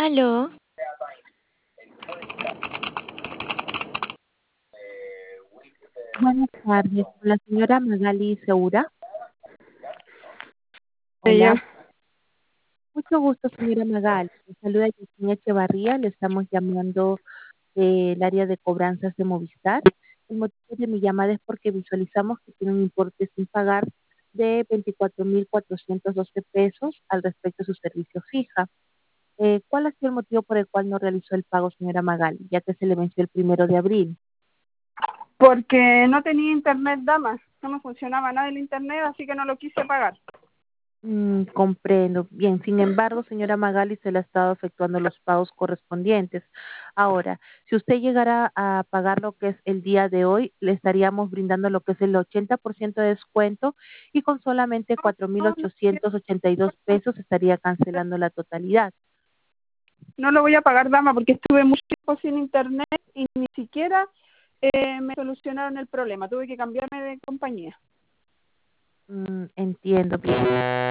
Aló, Buenas tardes, con la señora Magali Segura. Hola, Ella, mucho gusto, señora Magali. Le saluda Yesenia Echevarría, le estamos llamando del área de cobranzas de Movistar. El motivo de mi llamada es porque visualizamos que tiene un importe sin pagar de 24.412 pesos al respecto de su servicio fija. ¿Cuál ha sido el motivo por el cual no realizó el pago, señora Magali, ya que se le venció el 1 de abril? porque no tenía internet, dama, no me funcionaba nada el internet, así que no lo quise pagar. Comprendo. Bien, sin embargo, señora Magali, se le ha estado efectuando los pagos correspondientes. Ahora, si usted llegara a pagar lo que es el día de hoy, le estaríamos brindando lo que es el 80% de descuento y con solamente cuatro mil No, no, ochocientos ochenta y dos pesos estaría cancelando la totalidad. no lo voy a pagar, dama, porque estuve mucho tiempo sin internet y ni siquiera me solucionaron el problema. Tuve que cambiarme de compañía. Entiendo bien.